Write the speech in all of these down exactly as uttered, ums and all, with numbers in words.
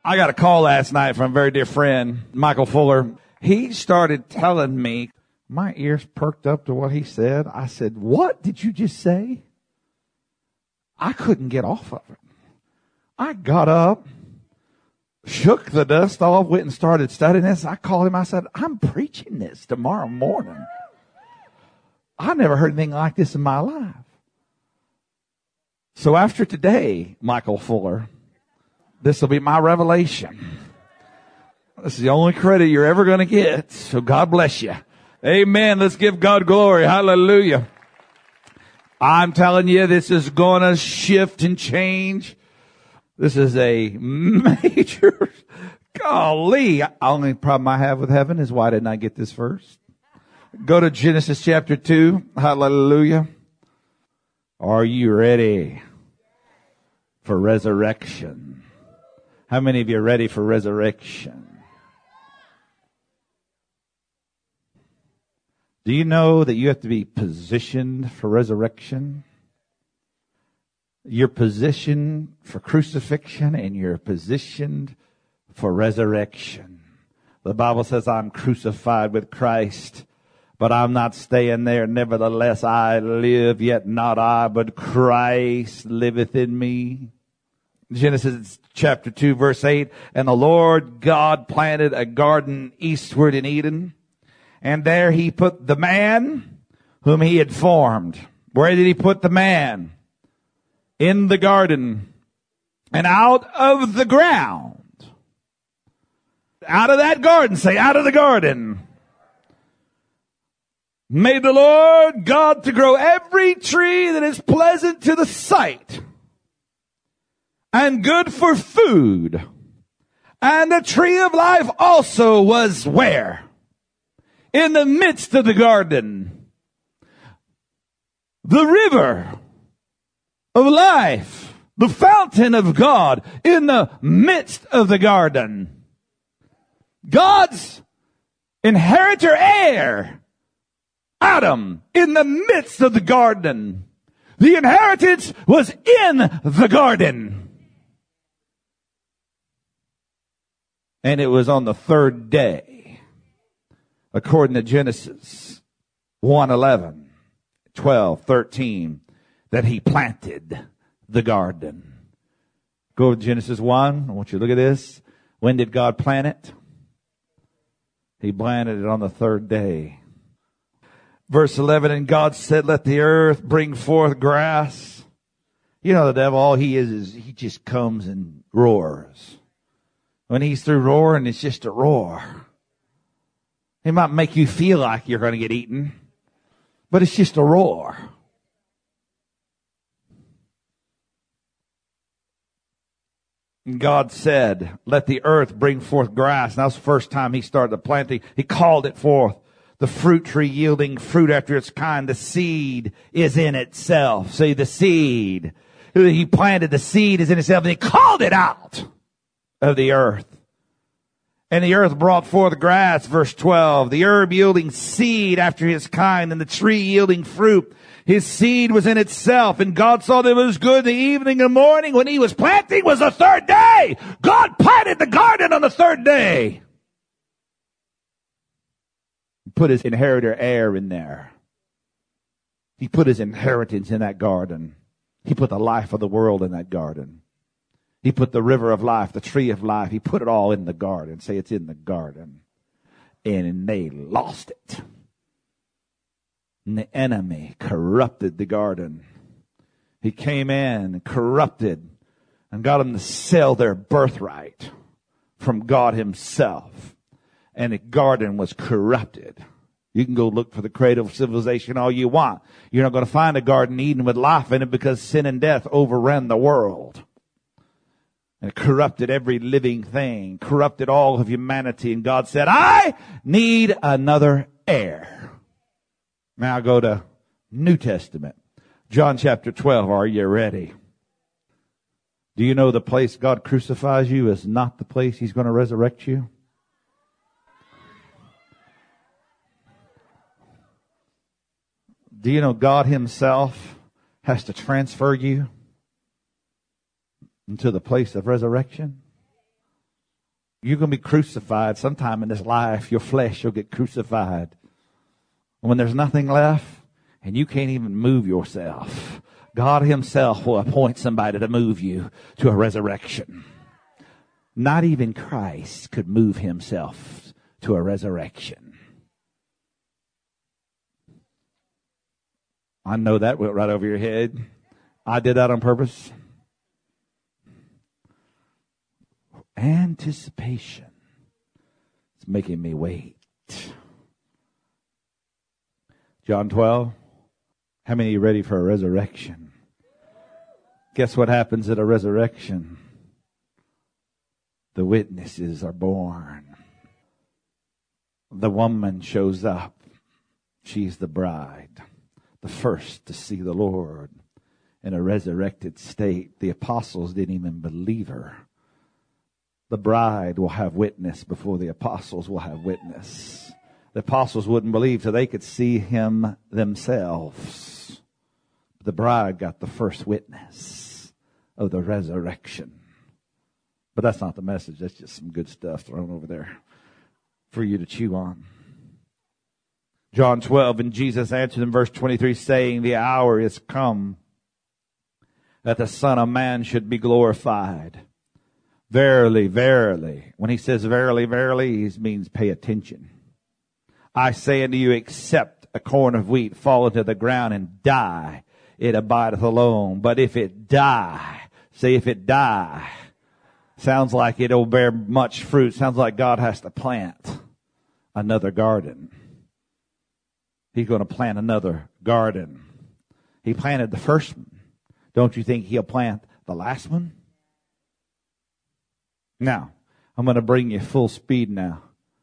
I got a call last night from a very dear friend, Michael Fuller. He started telling me, my ears perked up to what he said. I said, what did you just say? I couldn't get off of it. I got up, shook the dust off, went and started studying this. I called him. I said, I'm preaching this tomorrow morning. I never heard anything like this in my life. So after today, Michael Fuller, this will be my revelation. This is the only credit you're ever going to get. So God bless you. Amen. Let's give God glory. Hallelujah. I'm telling you, this is going to shift and change. This is a major, golly. The only problem I have with heaven is why didn't I get this first? Go to Genesis chapter two. Hallelujah. Are you ready for resurrection? How many of you are ready for resurrection? Do you know that you have to be positioned for resurrection? You're positioned for crucifixion and you're positioned for resurrection. The Bible says, I'm crucified with Christ, but I'm not staying there. Nevertheless, I live, yet not I, but Christ liveth in me. Genesis chapter two, verse eight, and the Lord God planted a garden eastward in Eden, and there he put the man whom he had formed. Where did he put the man? In the garden. And out of the ground. Out of that garden. Say, out of the garden. Made the Lord God to grow every tree that is pleasant to the sight and good for food. And the tree of life also was where? In the midst of the garden. The river of life, the fountain of God in the midst of the garden. God's inheritor heir, Adam, in the midst of the garden. The inheritance was in the garden. And it was on the third day, according to Genesis one, eleven, twelve, thirteen, that he planted the garden. Go to Genesis one. I want you to look at this. When did God plant it? He planted it on the third day. Verse eleven, and God said, let the earth bring forth grass. You know the devil, all he is, is he just comes and roars. When he's through roaring, it's just a roar. He might make you feel like you're going to get eaten, but it's just a roar. And God said, let the earth bring forth grass. And that was the first time he started the planting. He called it forth. The fruit tree yielding fruit after its kind. The seed is in itself. See, the seed. He planted the seed is in itself and he called it out of the earth. And the earth brought forth grass, verse twelve. The herb yielding seed after his kind and the tree yielding fruit. His seed was in itself, and God saw that it was good. The evening and morning when he was planting was the third day. God planted the garden on the third day. He put his inheritor heir in there. He put his inheritance in that garden. He put the life of the world in that garden. He put the river of life, the tree of life. He put it all in the garden. Say it's in the garden. And they lost it. And the enemy corrupted the garden. He came in and corrupted and got them to sell their birthright from God himself. And the garden was corrupted. You can go look for the cradle of civilization all you want. You're not going to find a garden Eden with life in it because sin and death overran the world. And it corrupted every living thing, corrupted all of humanity. And God said, I need another heir. Now go to New Testament. John chapter twelve. Are you ready? Do you know the place God crucifies you is not the place he's going to resurrect you? Do you know God himself has to transfer you into the place of resurrection? You're going to be crucified sometime in this life. Your flesh, you'll get crucified. When there's nothing left and you can't even move yourself, God himself will appoint somebody to move you to a resurrection. Not even Christ could move himself to a resurrection. I know that went right over your head. I did that on purpose. Anticipation. It's making me wait. John twelve. How many are ready for a resurrection? Guess what happens at a resurrection? The witnesses are born. The woman shows up. She's the bride, the first to see the Lord in a resurrected state. The apostles didn't even believe her. The bride will have witness before the apostles will have witness. The apostles wouldn't believe till they could see him themselves. The bride got the first witness of the resurrection. But that's not the message. That's just some good stuff thrown over there for you to chew on. John twelve, and Jesus answered in verse twenty-three, saying, the hour is come that the Son of Man should be glorified. Verily, verily. When he says verily, verily, he means pay attention. I say unto you, except a corn of wheat fall into the ground and die, it abideth alone. But if it die, say if it die, sounds like it'll bear much fruit. Sounds like God has to plant another garden. He's going to plant another garden. He planted the first one. Don't you think he'll plant the last one? Now, I'm going to bring you full speed now.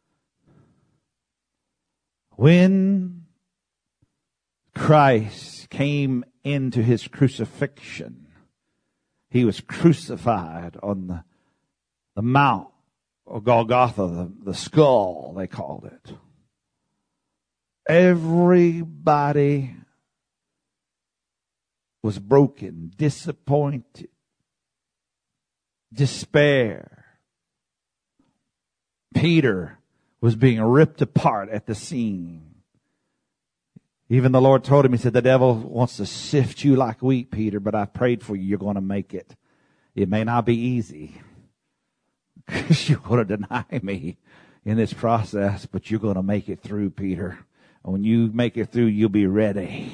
When Christ came into his crucifixion, he was crucified on the, the Mount of Golgotha, the, the skull, they called it. Everybody was broken, disappointed, despair. Peter was being ripped apart at the seam. Even the Lord told him, he said, the devil wants to sift you like wheat, Peter, but I prayed for you. You're going to make it. It may not be easy because you're going to deny me in this process, but you're going to make it through, Peter. And when you make it through, you'll be ready.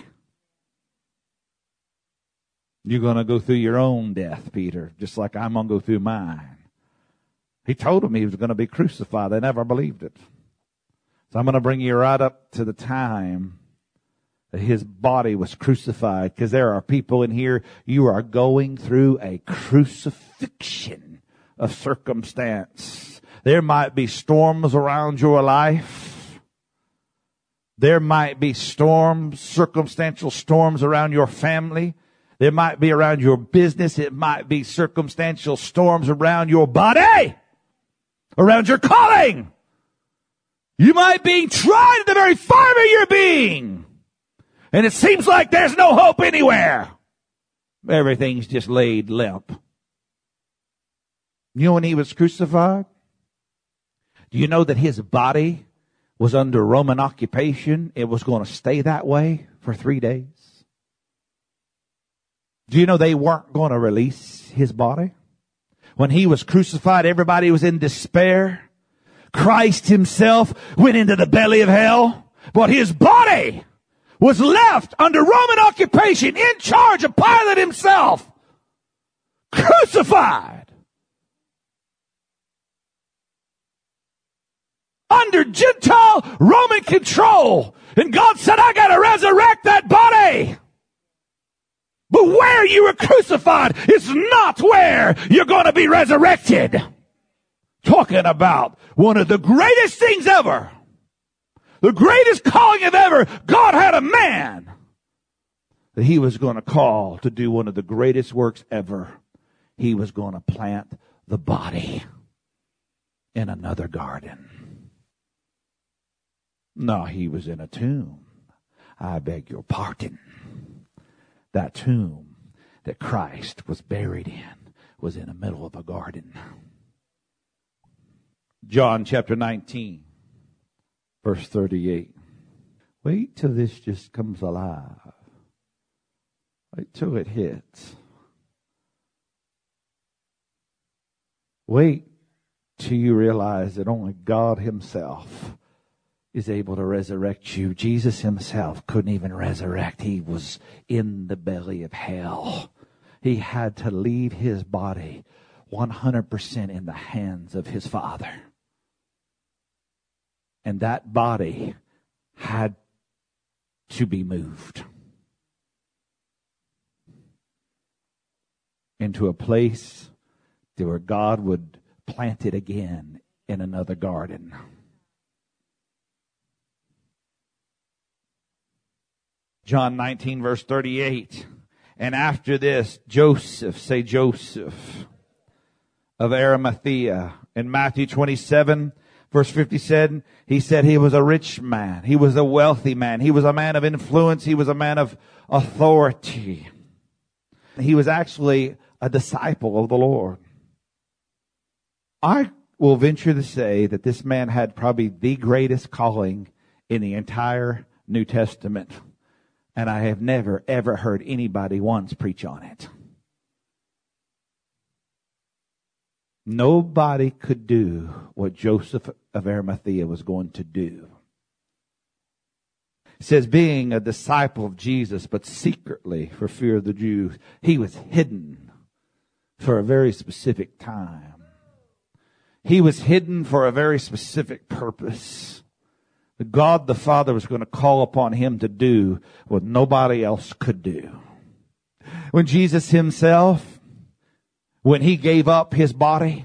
You're going to go through your own death, Peter, just like I'm going to go through mine. He told them he was going to be crucified. They never believed it. So I'm going to bring you right up to the time that his body was crucified, because there are people in here, you are going through a crucifixion of circumstance. There might be storms around your life. There might be storms, circumstantial storms around your family. There might be around your business. It might be circumstantial storms around your body, around your calling. You might be tried in the very fiber of your being. And it seems like there's no hope anywhere. Everything's just laid limp. You know when he was crucified? Do you know that his body was under Roman occupation? It was going to stay that way for three days. Do you know they weren't going to release his body? When he was crucified, everybody was in despair. Christ himself went into the belly of hell, but his body was left under Roman occupation, in charge of Pilate himself, crucified under Gentile Roman control. And God said, I got to resurrect that body. But where you were crucified is not where you're going to be resurrected. Talking about one of the greatest things ever. The greatest calling of ever. God had a man that he was going to call to do one of the greatest works ever. He was going to plant the body in another garden. No, he was in a tomb. I beg your pardon. That tomb that Christ was buried in was in the middle of a garden. John chapter nineteen, verse thirty-eight. Wait till this just comes alive. Wait till it hits. Wait till you realize that only God himself is able to resurrect you. Jesus himself couldn't even resurrect. He was in the belly of hell. He had to leave his body one hundred percent in the hands of his Father. And that body had to be moved into a place where God would plant it again in another garden. John nineteen, verse thirty-eight. And after this, Joseph, say Joseph, of Arimathea. In Matthew twenty-seven, verse fifty said, he said he was a rich man. He was a wealthy man. He was a man of influence. He was a man of authority. He was actually a disciple of the Lord. I will venture to say that this man had probably the greatest calling in the entire New Testament. And I have never, ever heard anybody once preach on it. Nobody could do what Joseph of Arimathea was going to do. It says, being a disciple of Jesus, but secretly for fear of the Jews, he was hidden for a very specific time. He was hidden for a very specific purpose. God the Father was going to call upon him to do what nobody else could do. When Jesus himself, when he gave up his body,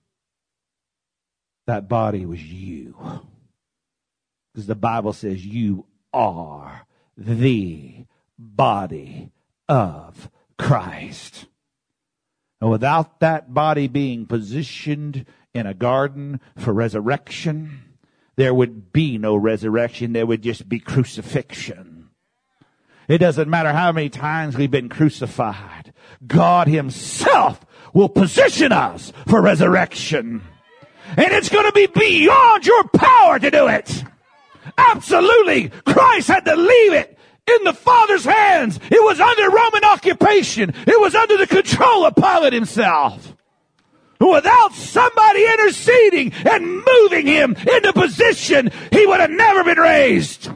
that body was you. Because the Bible says you are the body of Christ. And without that body being positioned in a garden for resurrection, there would be no resurrection. There would just be crucifixion. It doesn't matter how many times we've been crucified. God himself will position us for resurrection. And it's going to be beyond your power to do it. Absolutely. Christ had to leave it in the Father's hands. It was under Roman occupation. It was under the control of Pilate himself. Without somebody interceding and moving him into position, he would have never been raised.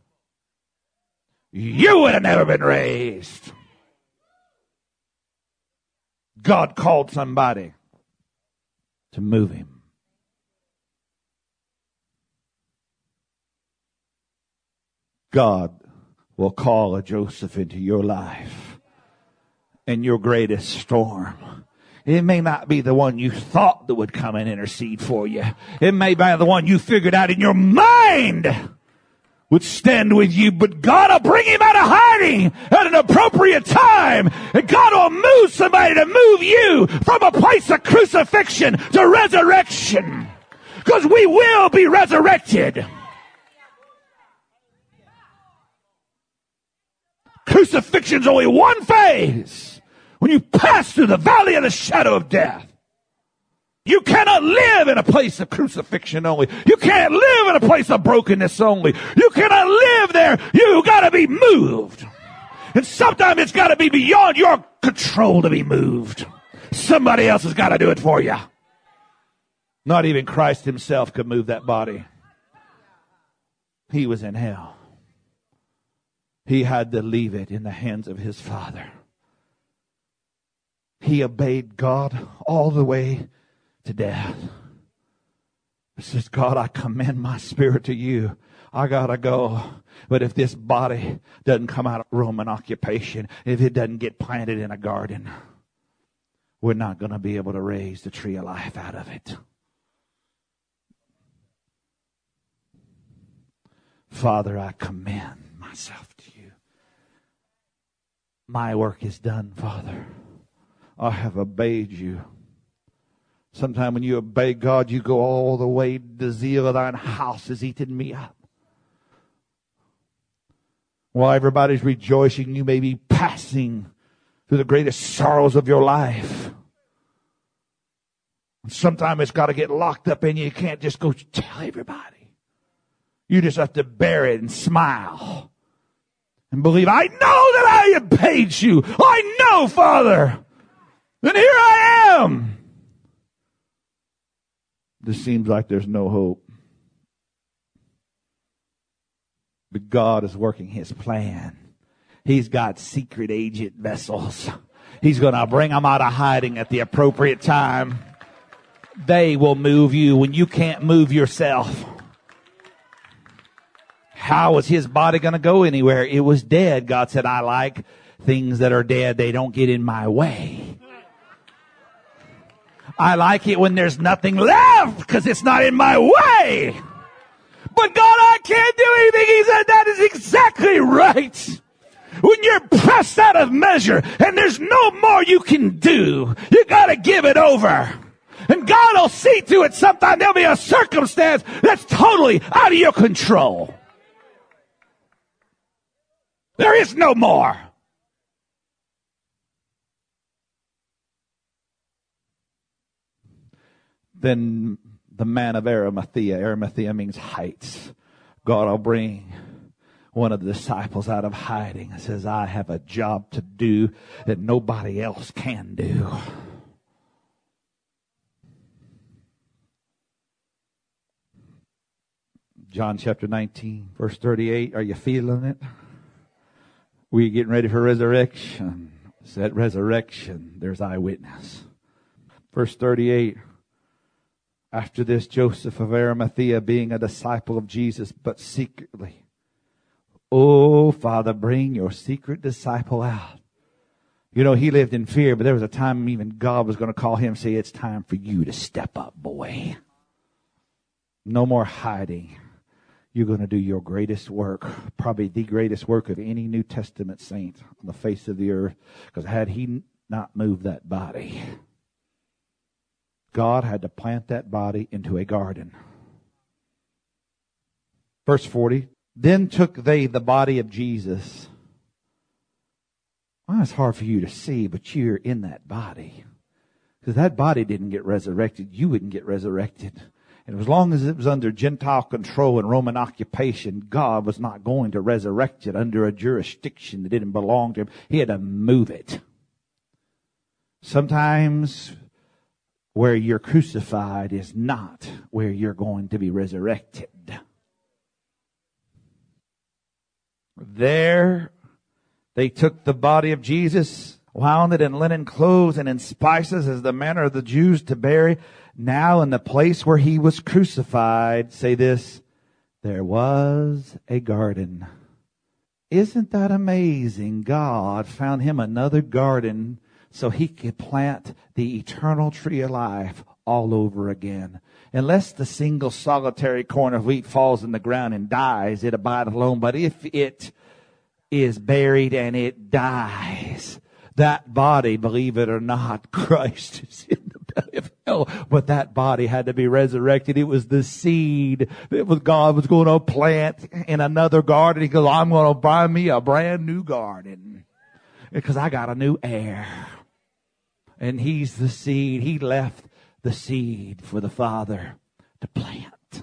You would have never been raised. God called somebody to move him. God will call a Joseph into your life in your greatest storm. It may not be the one you thought that would come and intercede for you. It may be the one you figured out in your mind would stand with you, but God will bring him out of hiding at an appropriate time. And God will move somebody to move you from a place of crucifixion to resurrection. Because we will be resurrected. Crucifixion's only one phase. When you pass through the valley of the shadow of death, you cannot live in a place of crucifixion only. You can't live in a place of brokenness only. You cannot live there. You got to be moved. And sometimes it's got to be beyond your control to be moved. Somebody else has got to do it for you. Not even Christ himself could move that body. He was in hell. He had to leave it in the hands of his Father. He obeyed God all the way to death. He says, God, I commend my spirit to you. I gotta go. But if this body doesn't come out of Roman occupation, if it doesn't get planted in a garden, we're not going to be able to raise the tree of life out of it. Father, I commend myself to you. My work is done, Father. I have obeyed you. Sometime when you obey God, you go all the way. The zeal of thine house has eaten me up. While everybody's rejoicing, you may be passing through the greatest sorrows of your life. Sometimes it's got to get locked up in you. You can't just go tell everybody. You just have to bear it and smile and believe, I know that I have paid you. I know, Father. And here I am. This seems like there's no hope. But God is working His plan. He's got secret agent vessels. He's going to bring them out of hiding at the appropriate time. They will move you when you can't move yourself. How was His body going to go anywhere? It was dead. God said, I like things that are dead. They don't get in my way. I like it when there's nothing left because it's not in my way. But God, I can't do anything. He said, that is exactly right. When you're pressed out of measure and there's no more you can do, you got to give it over. And God will see to it sometime there'll be a circumstance that's totally out of your control. There is no more. Then the man of Arimathea, Arimathea means heights. God will bring one of the disciples out of hiding and says, I have a job to do that nobody else can do. John chapter nineteen, verse thirty-eight. Are you feeling it? We're getting ready for resurrection. It's that resurrection, there's eyewitness. Verse thirty-eight. After this, Joseph of Arimathea, being a disciple of Jesus, but secretly, oh, Father, bring your secret disciple out. You know, he lived in fear, but there was a time even God was going to call him and say, it's time for you to step up, boy. No more hiding. You're going to do your greatest work, probably the greatest work of any New Testament saint on the face of the earth. Because had he not moved that body, God had to plant that body into a garden. Verse forty, then took they the body of Jesus. Well, it's hard for you to see, but you're in that body. Because that body didn't get resurrected. You wouldn't get resurrected. And as long as it was under Gentile control and Roman occupation, God was not going to resurrect it under a jurisdiction that didn't belong to Him. He had to move it. Sometimes where you're crucified is not where you're going to be resurrected. There, they took the body of Jesus, wound it in linen clothes and in spices as the manner of the Jews to bury. Now in the place where He was crucified, say this, there was a garden. Isn't that amazing? God found Him another garden so He could plant the eternal tree of life all over again. Unless the single solitary corn of wheat falls in the ground and dies, it abideth alone. But if it is buried and it dies, that body, believe it or not, Christ is in the belly of hell. But that body had to be resurrected. It was the seed that was God was going to plant in another garden. He goes, I'm going to buy me a brand new garden because I got a new heir. And He's the seed. He left the seed for the Father to plant.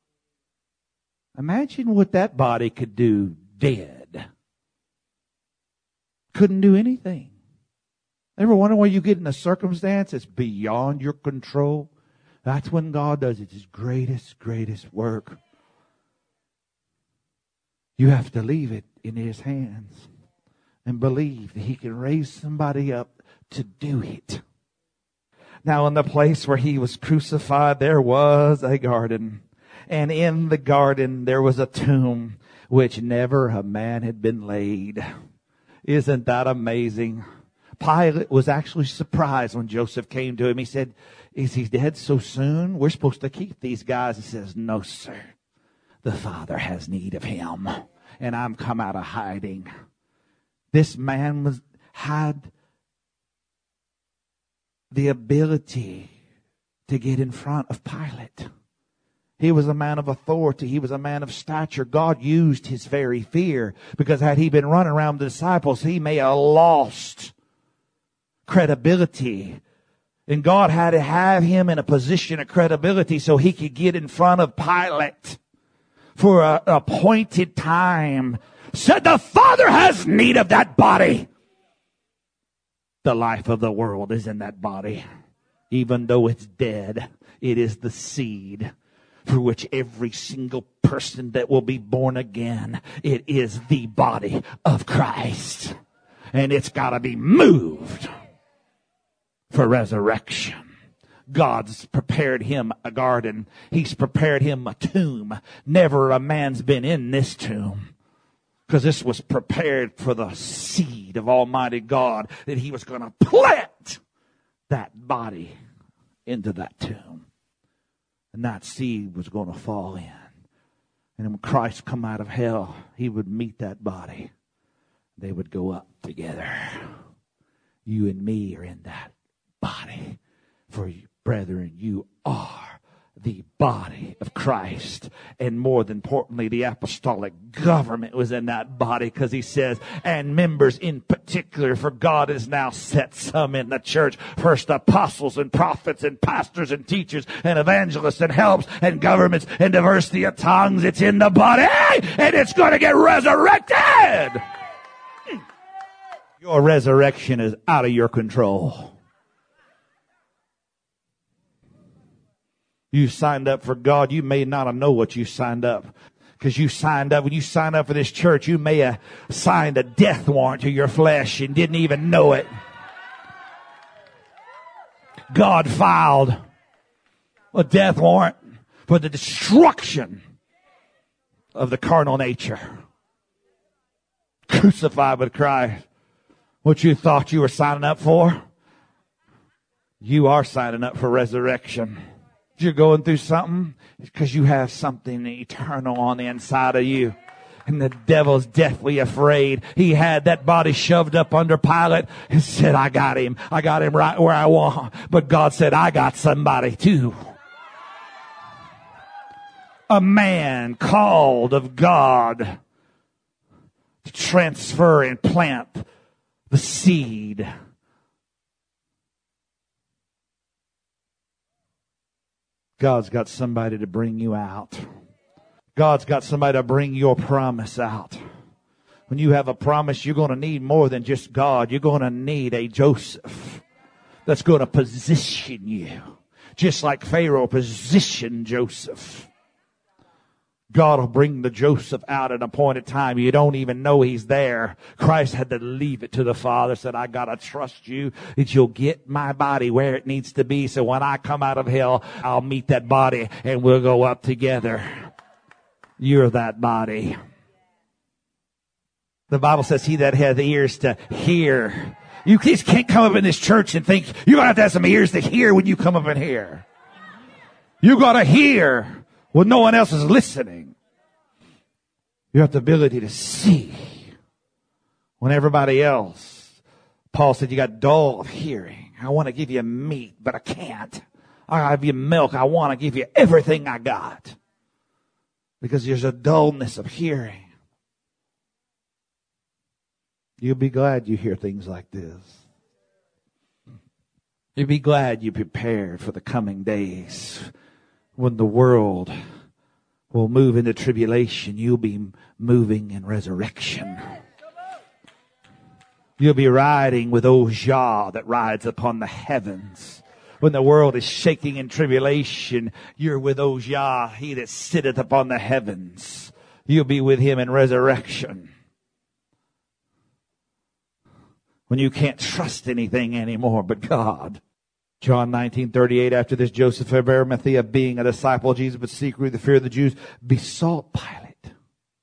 Imagine what that body could do dead. Couldn't do anything. Ever wonder why you get in a circumstance that's beyond your control? That's when God does His greatest, greatest work. You have to leave it in His hands and believe that He can raise somebody up to do it. Now in the place where He was crucified, there was a garden. And in the garden, there was a tomb which never a man had been laid. Isn't that amazing? Pilate was actually surprised when Joseph came to him. He said, is he dead so soon? We're supposed to keep these guys. He says, no, sir. The Father has need of him. And I'm come out of hiding. This man was had the ability to get in front of Pilate. He was a man of authority. He was a man of stature. God used his very fear, because had he been running around the disciples, he may have lost credibility And God had to have him in a position of credibility so he could get in front of Pilate for an appointed time. Said, the Father has need of that body. The life of the world is in that body. Even though it's dead, it is the seed for which every single person that will be born again, it is the body of Christ. And it's got to be moved for resurrection. God's prepared him a garden. He's prepared him a tomb. Never a man's been in this tomb. Because this was prepared for the seed of Almighty God, that he was going to plant that body into that tomb. And that seed was going to fall in. And when Christ come out of hell, he would meet that body. They would go up together. You and me are in that body. For you, brethren, you are the body of Christ. And more than importantly, the apostolic government was in that body, because he says, and members in particular, for God has now set some in the church, first apostles and prophets and pastors and teachers and evangelists and helps and governments and diversity of tongues. It's in the body, and it's going to get resurrected. Your resurrection is out of your control. You signed up for God. You may not know what you signed up. Because you signed up, when you signed up for this church, you may have signed a death warrant to your flesh and didn't even know it. God filed a death warrant for the destruction of the carnal nature. Crucified with Christ. What you thought you were signing up for, you are signing up for resurrection. You're going through something because you have something eternal on the inside of you. And the devil's deathly afraid. He had that body shoved up under Pilate and said, I got him. I got him right where I want. But God said, I got somebody too. A man called of God to transfer and plant the seed. God's got somebody to bring you out. God's got somebody to bring your promise out. When you have a promise, you're going to need more than just God. You're going to need a Joseph that's going to position you. Just like Pharaoh positioned Joseph. God will bring the Joseph out at an appointed time. You don't even know he's there. Christ had to leave it to the Father. Said, I got to trust you that you'll get my body where it needs to be. So when I come out of hell, I'll meet that body and we'll go up together. You're that body. The Bible says he that hath ears to hear. You just can't come up in this church and think you're going to have to have some ears to hear when you come up in here. You got to hear when no one else is listening. You have the ability to see when everybody else. Paul said you got dull of hearing. I want to give you meat, but I can't. I give you milk. I want to give you everything I got. Because there's a dullness of hearing. You'll be glad you hear things like this. You'll be glad you prepared for the coming days. When the world will move into tribulation, you'll be moving in resurrection. You'll be riding with old Jah that rides upon the heavens. When the world is shaking in tribulation, you're with old Jah, he that sitteth upon the heavens. You'll be with him in resurrection. When you can't trust anything anymore but God. John nineteen thirty-eight, after this, Joseph of Arimathea, being a disciple of Jesus, but secretly the fear of the Jews, besought Pilate.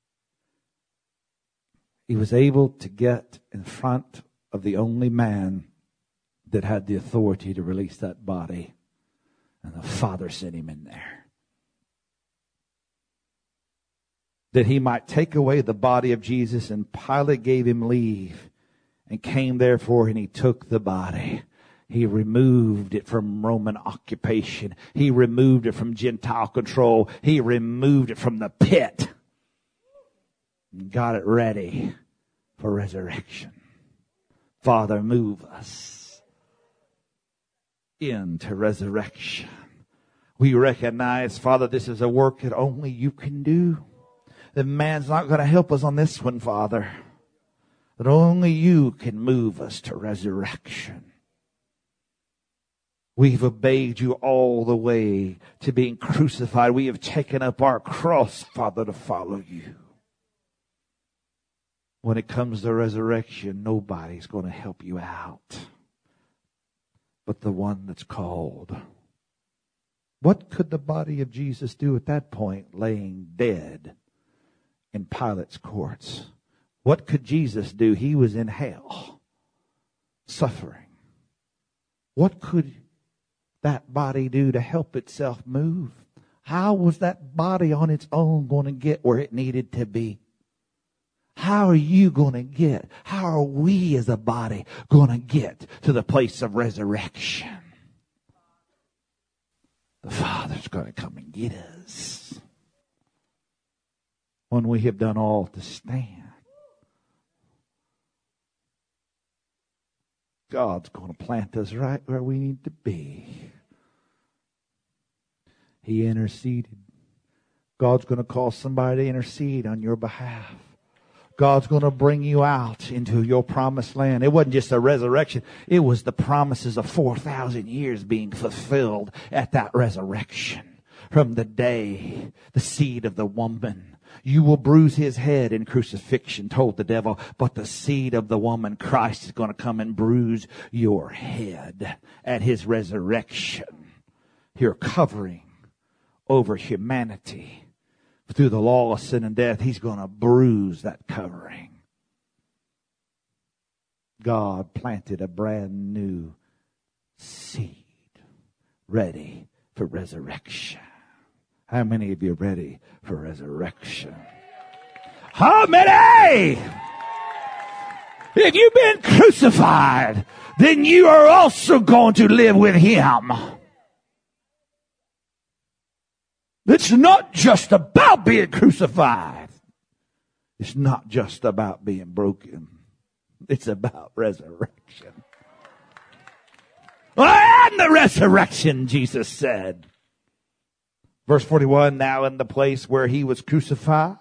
He was able to get in front of the only man that had the authority to release that body. And the Father sent him in there. That he might take away the body of Jesus, and Pilate gave him leave, and came therefore, and he took the body. He removed it from Roman occupation. He removed it from Gentile control. He removed it from the pit. And got it ready for resurrection. Father, move us. into resurrection. We recognize, Father, this is a work that only you can do. That man's not going to help us on this one, Father. That only you can move us to resurrection. We've obeyed you all the way to being crucified. We have taken up our cross, Father, to follow you. When it comes to resurrection, nobody's going to help you out but the one that's called. What could the body of Jesus do at that point, laying dead in Pilate's courts? What could Jesus do? He was in hell, suffering. What could that body do to help itself move? How was that body on its own going to get where it needed to be? How are you going to get, how are we as a body going to get to the place of resurrection? The Father's going to come and get us when we have done all to stand. God's going to plant us right where we need to be. He interceded. God's going to call somebody to intercede on your behalf. God's going to bring you out into your promised land. It wasn't just a resurrection. It was the promises of four thousand years being fulfilled at that resurrection. From the day, the seed of the woman. You will bruise his head in crucifixion, told the devil. But the seed of the woman, Christ, is going to come and bruise your head at his resurrection. Your covering over humanity. Through the law of sin and death, he's going to bruise that covering. God planted a brand new seed ready for resurrection. How many of you are ready for resurrection? How many? If you've been crucified, then you are also going to live with him. It's not just about being crucified. It's not just about being broken. It's about resurrection. And the resurrection, Jesus said. Verse forty-one, now in the place where he was crucified,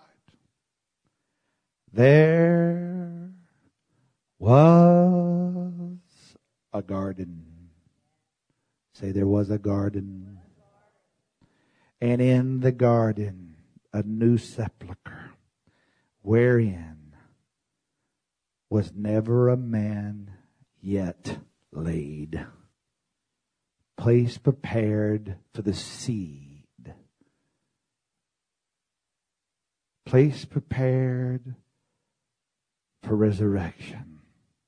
there was a garden. Say, there was a garden. And in the garden, a new sepulchre, wherein was never a man yet laid. Place prepared for the seed. Place prepared for resurrection.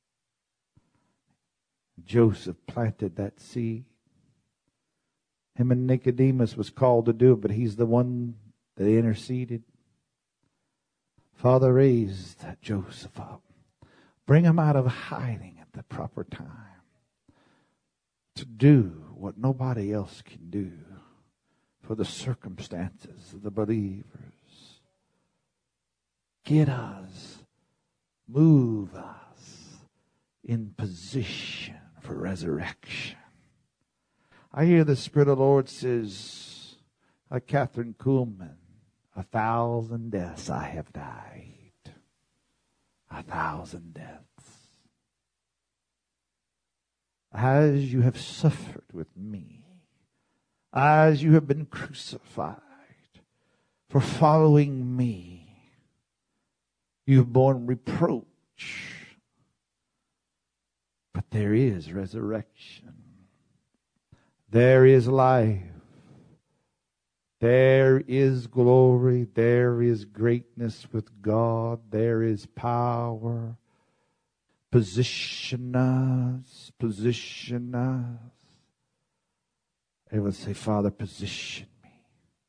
Joseph planted that seed. Him and Nicodemus was called to do it, but he's the one that interceded. Father, raise that Joseph up. Bring him out of hiding at the proper time. To do what nobody else can do for the circumstances of the believers. Get us, move us in position for resurrection. I hear the Spirit of the Lord says, like Catherine Kuhlman, a thousand deaths I have died. A thousand deaths. As you have suffered with me, as you have been crucified for following me, you have borne reproach. But there is resurrection. There is life. There is glory. There is greatness with God. There is power. Position us. Position us. Everyone say, Father, position me.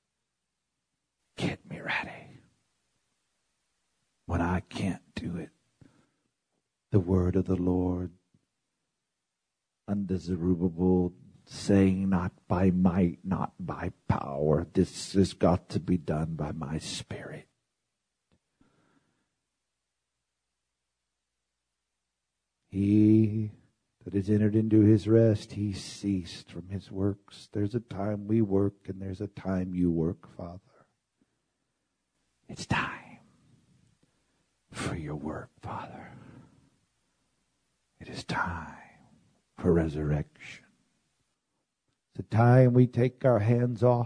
Get me ready. When I can't do it, the word of the Lord under Zerubbabel, saying, not by might, not by power. This has got to be done by my Spirit. He that has entered into his rest, he ceased from his works. There's a time we work and there's a time you work, Father. It's time for your work, Father. It is time for resurrection. It's a time we take our hands off.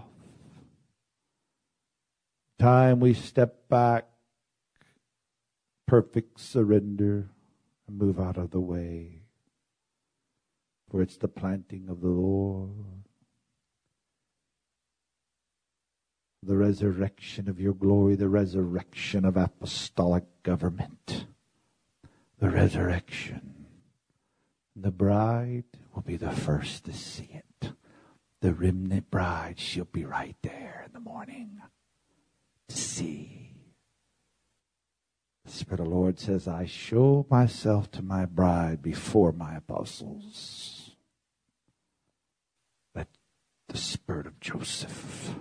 Time we step back, perfect surrender, and move out of the way. For it's the planting of the Lord, the resurrection of your glory, the resurrection of apostolic government, the resurrection. The bride will be the first to see it. The remnant bride, she'll be right there in the morning to see. The Spirit of the Lord says, I show myself to my bride before my apostles. Let the spirit of Joseph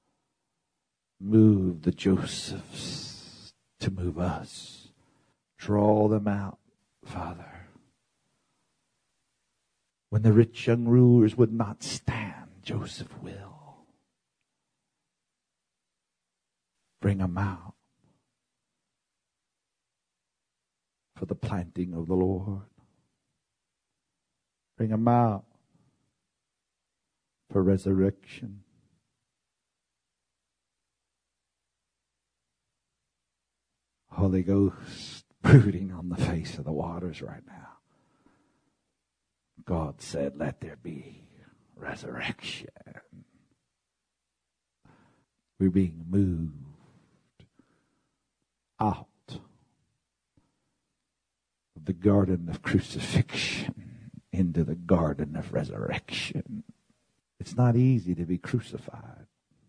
move the Josephs to move us. Draw them out, Father. When the rich young rulers would not stand, Joseph will. Bring them out for the planting of the Lord. Bring them out for resurrection. Holy Ghost brooding on the face of the waters right now. God said, let there be resurrection. We're being moved out of the garden of crucifixion into the garden of resurrection. It's not easy to be crucified.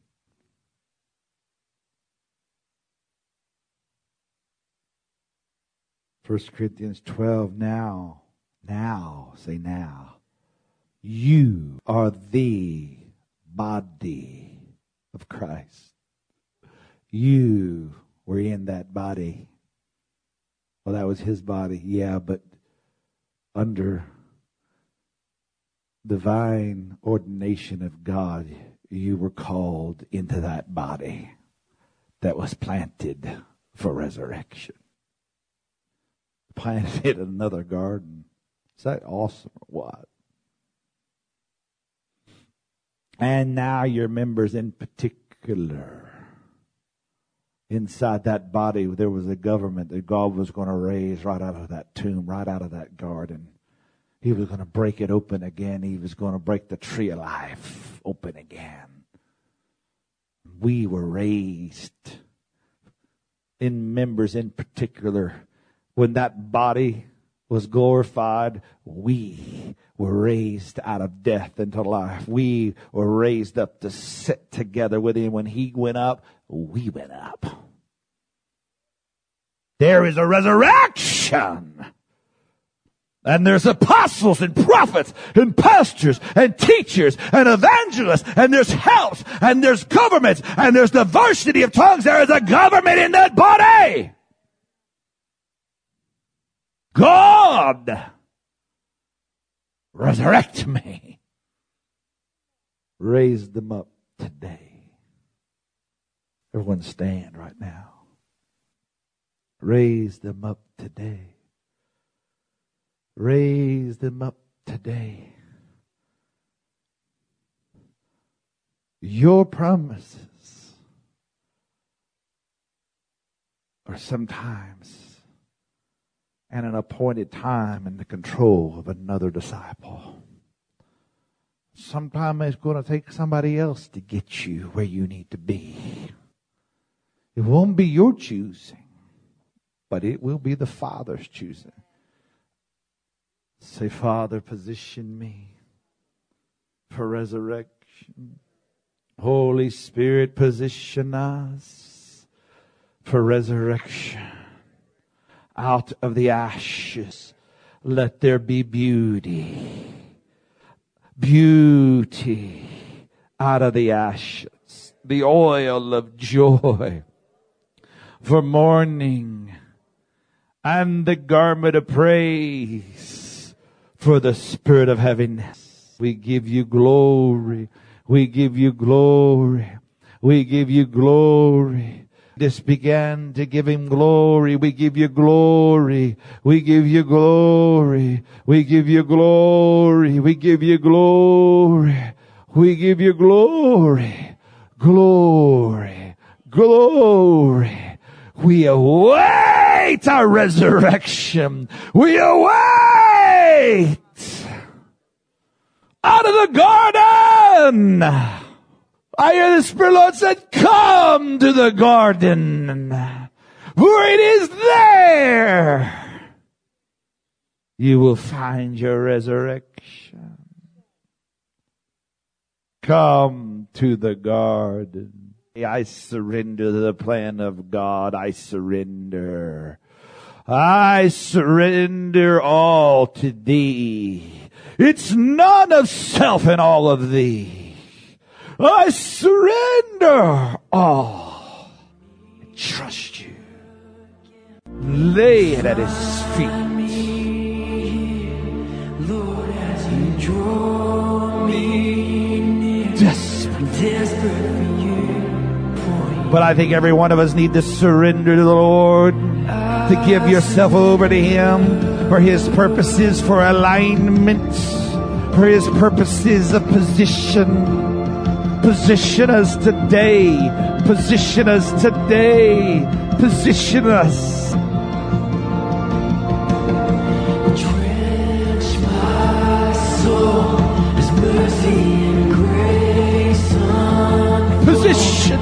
First Corinthians twelve, now, now, say now, you are the body of Christ. You were in that body. Well, that was his body, yeah, but under divine ordination of God, you were called into that body that was planted for resurrection. Planted in another garden. Is that awesome or what? And now your members in particular. Inside that body, there was a government that God was going to raise right out of that tomb, right out of that garden. He was going to break it open again. He was going to break the tree of life open again. We were raised in members in particular. When that body was glorified, we were raised out of death into life. We were raised up to sit together with him. When he went up, we went up. There is a resurrection. And there's apostles and prophets and pastors and teachers and evangelists, and there's helps and there's governments and there's diversity of tongues. There is a government in that body. God, resurrect me. Raise them up today. Everyone stand right now. Raise them up today. Raise them up today. Your promises are sometimes and an appointed time in the control of another disciple. Sometimes it's going to take somebody else to get you where you need to be. It won't be your choosing, but it will be the Father's choosing. Say, Father, position me for resurrection. Holy Spirit, position us for resurrection. Out of the ashes, let there be beauty. Beauty out of the ashes. The oil of joy for mourning. And the garment of praise for the spirit of heaviness. We give you glory. We give you glory. We give you glory. Just began to give him glory. We give you glory. We give you glory. We give you glory. We give you glory. We give you glory. Glory. Glory. We await our resurrection. We await out of the garden. I hear the Spirit of the Lord said, come to the garden, for it is there you will find your resurrection. Come to the garden. I surrender to the plan of God. I surrender. I surrender all to thee. It's none of self and all of thee. I surrender all. I trust you. Lay it at his feet. Lord, as you draw me near, desperate, desperate for you. But I think every one of us need to surrender to the Lord, to give yourself over to him for his purposes, for alignment, for his purposes of position. Position us today. Position us today. Position us. Drench my soul, His mercy and grace on. Position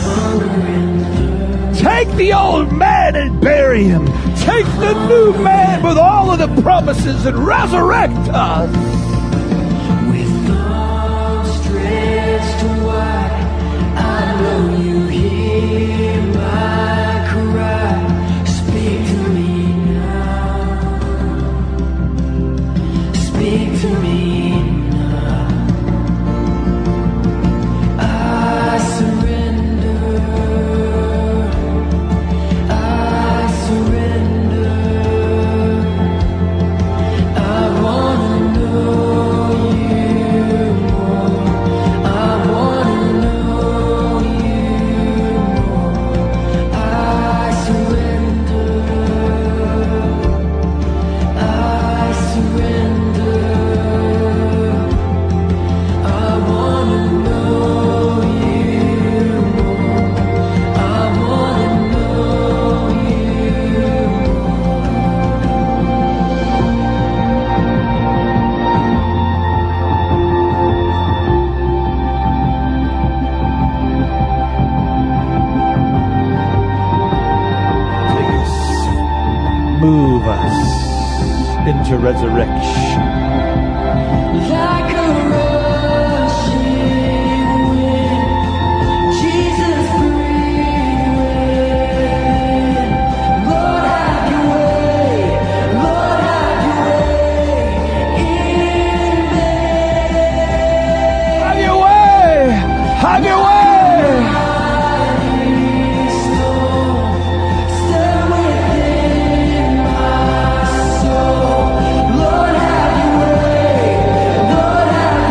us. Take the old man and bury him. Take the new man with all of the promises and resurrect us. Move us into resurrection. Like a rushing wind, Jesus breathe wind. Lord, have your way, Lord, have your way in me. Have your way, have your way. Lord, have your way.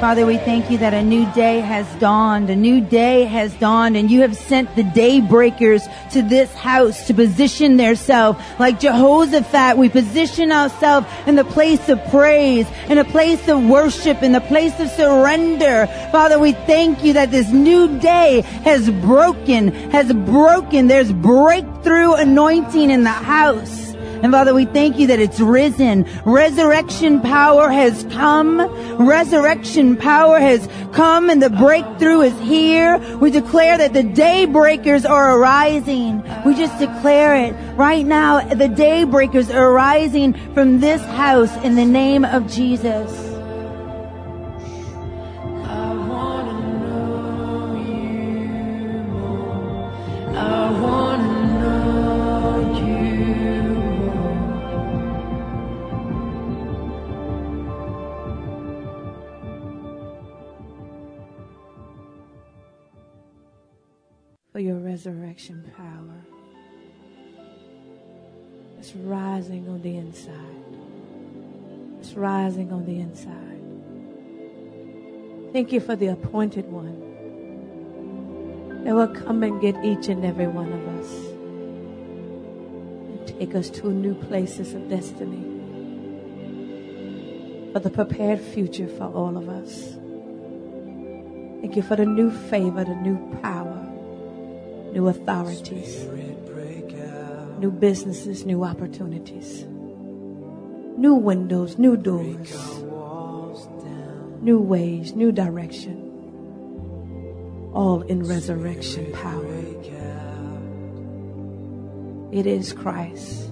Father, we thank you that a new day has dawned. A new day has dawned, and you have sent the day breakers to this house to position themselves. Like Jehoshaphat, we position ourselves in the place of praise, in a place of worship, in the place of surrender. Father, we thank you that this new day has broken, has broken. There's breakthrough anointing in the house. And Father, we thank you that it's risen. Resurrection power has come. Resurrection power has come, and the breakthrough is here. We declare that the day breakers are arising. We just declare it right now. The day breakers are arising from this house in the name of Jesus. I want to know you more. I want to know you. For your resurrection power it's rising on the inside. It's rising on the inside. Thank you for the appointed one that will come and get each and every one of us and take us to new places of destiny, for the prepared future for all of us. Thank you for the new favor, the new power, new authorities, new businesses, new opportunities, new windows, new doors, new ways, new direction, all in resurrection power. It is Christ.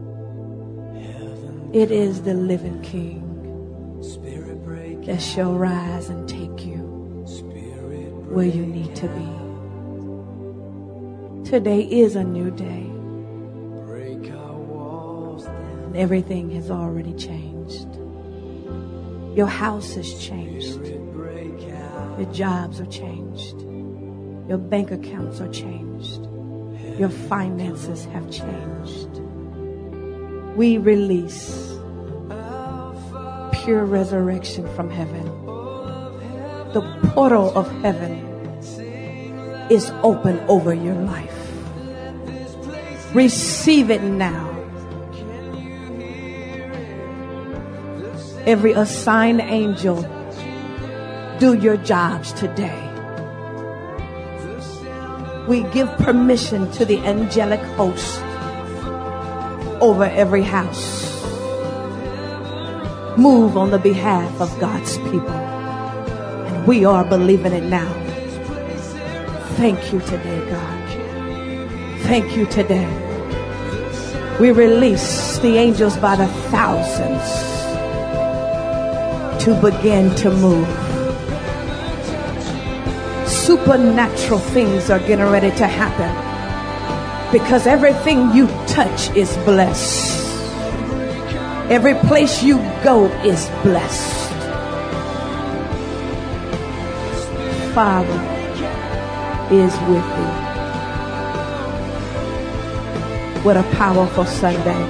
It is the living King that shall rise and take you where you need to be. Today is a new day. And everything has already changed. Your house has changed. Your jobs are changed. Your bank accounts are changed. Your finances have changed. We release pure resurrection from heaven. The portal of heaven is open over your life. Receive it now. Every assigned angel, do your jobs today. We give permission to the angelic host over every house. Move on the behalf of God's people. And we are believing it now. Thank you today, God. Thank you today. We release the angels by the thousands to begin to move. Supernatural things are getting ready to happen because everything you touch is blessed. Every place you go is blessed. Father is with you. What a powerful Sunday.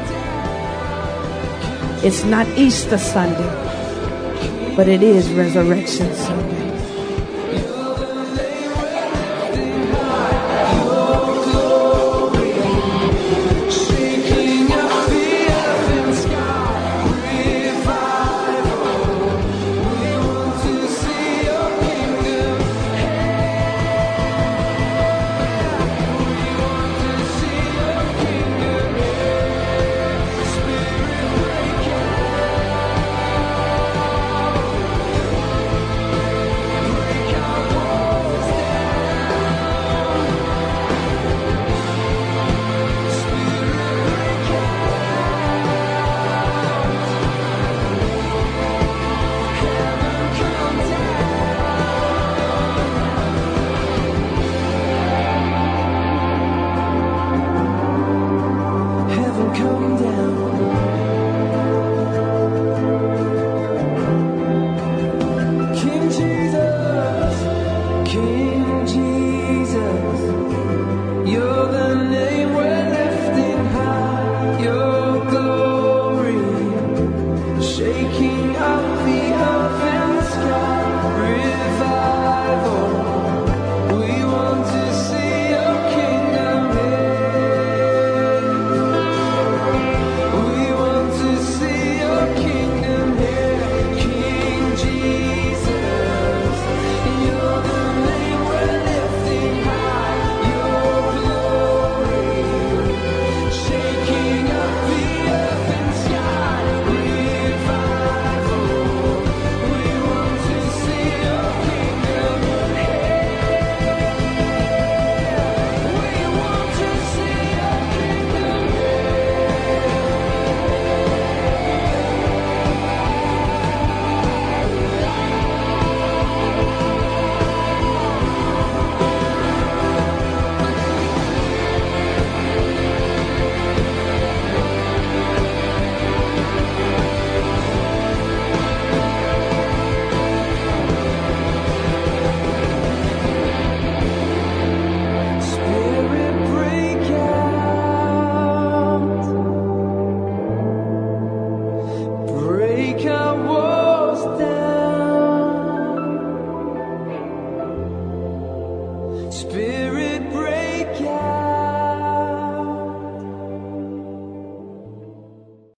It's not Easter Sunday, but it is Resurrection Sunday.